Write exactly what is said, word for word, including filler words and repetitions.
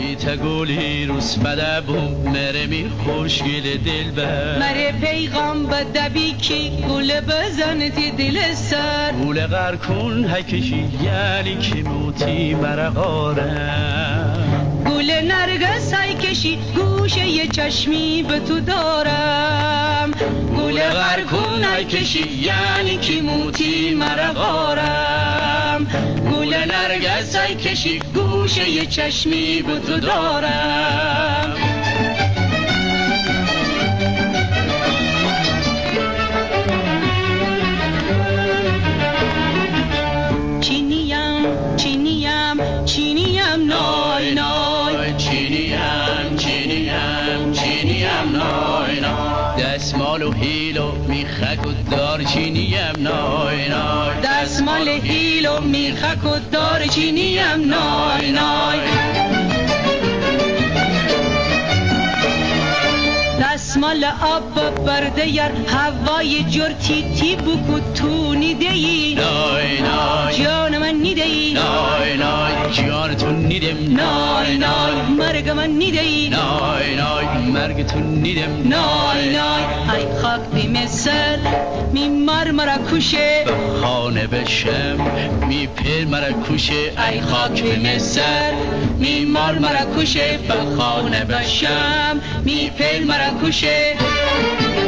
تقولي روس بدبم مرمی خوشگل دل بر مره پیغام بدبی کی گل بزنتی دل سر گل غر کن هکشی یعنی که موتی مرقارم گل نرگس های کشی گوشه یه چشمی به تو دارم گل غر کن های کشی یعنی که موتی مرقارم گل نرگس های کشی گوشه یه چشمی به تو دارم چینیم چینیم چینیم نای نای چینیم چینیم چینیم نای نای دستمال و هیل و میخک و دار چینیم نای نای دستمال هیل و میخک و دار چینیم نای نای دستمال آب برده یر هوای جرتی تی بکو تو نیده ای نای نای جان من نیده ای نای نای جان تو نیدم نای نای مرگ من نیده ای نای نای مرگ تو نیدم نای نای ای خاک بیم سر می مر مرا کوشه به خانه بشم می پیر مرا کوشه ای خاک بیم سر می مر مرا کوشه به خانه بشم می پیر مرا کوشه